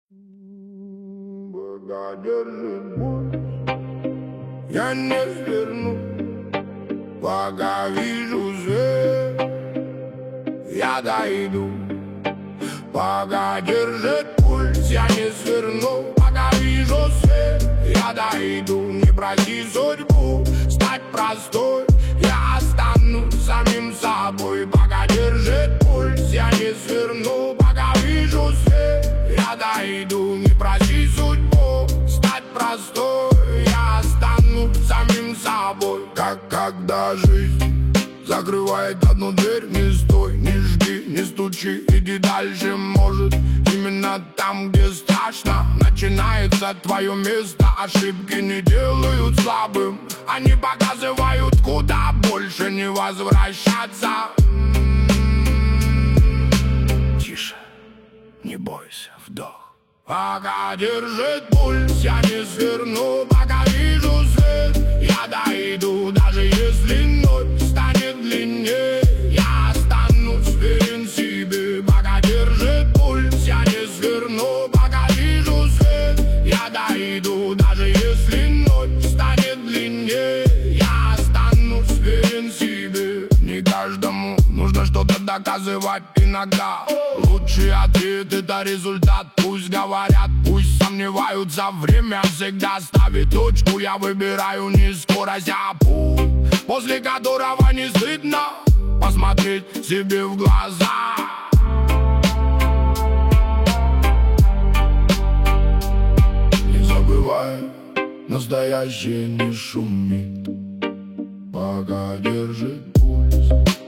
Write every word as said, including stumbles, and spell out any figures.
Пока держит пульс, я не сверну. Пока вижу свет, я дойду. Пока держит пульс, я не сверну. Пока вижу свет, я дойду. Не проси судьбу стать простой, я останусь самим собой. Пока держит пульс, я не сверну. Пока вижу свет, я дойду. Не проси судьбу стать простой, я останусь самим собой. Как когда жизнь закрывает одну дверь, не стой, не жди, не стучи, иди дальше. Может, именно там, где страшно, начинается твое место. Ошибки не делают слабым, они показывают, куда больше не возвращаться. Тише, не бойся, вдох. Пока держит пульс, я не сверну. Пока вижу свет, я дойду. Даже если ночь станет длиннее, я останусь верен себе. Пока держит пульс, я не сверну. Пока вижу свет, я дойду. Даже если ночь станет длиннее, я останусь верен себе. Не каждому нужно что-то доказывать иногда. Лучший ответ — это результат. Пусть говорят, пусть сомневаются, время всегда ставит точку. Я выбираю не скорость, а путь, после которого не стыдно посмотреть себе в глаза. Не забывай, настоящее не шумит. Пока держит пульс.